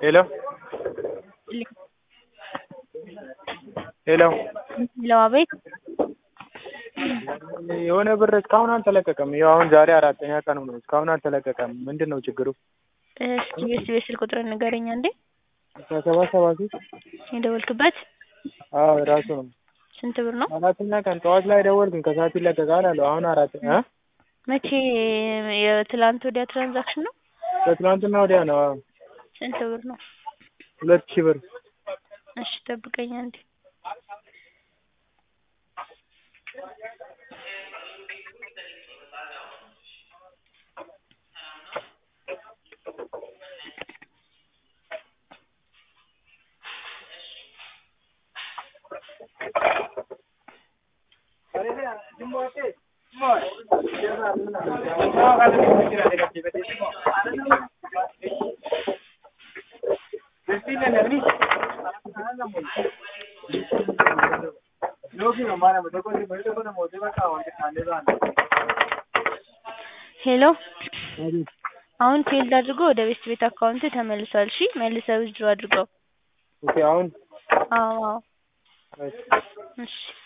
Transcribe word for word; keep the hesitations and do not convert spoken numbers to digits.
ሄሎ ሄሎ ሄሎ አቤት የሆነ ብር እስካሁን አልተለቀቀም። ያው አሁን ዛሬ አራተኛ ቀኑ ነው። እስካሁን አልተለቀቀም። ምንድነው ችግሩ? እስኪ የስ ቤት ስልክ ቁጥር ንገረኝ አንዴ። አስራ ሰባት ሰባ ሶስት የደወልክበት? አዎ ራሱ ነው። ስንት ብር ነው? አራተኛ ቀን ጠዋት ላይ ደወልኩኝ ከሰዓት ይለቀቃል አሉ። አሁን አራተኛ እ መቼ የትላንት ወዲያ ትራንዛክሽን ነው? ከትላንትና ወዲያ ነው። አዎ ስንት ብር ነው? ሁለት ሺህ ብር። እሺ ጠብቀኝ አንዴ። ሄሎ አሁን ፊልድ አድርጎ ወደ ቤት ቤት አካውንት ተመልሷል። እሺ መልሰህ ዊዝድሮ አድርገው። ኦኬ አሁን አዎ አዎ እሺ እሺ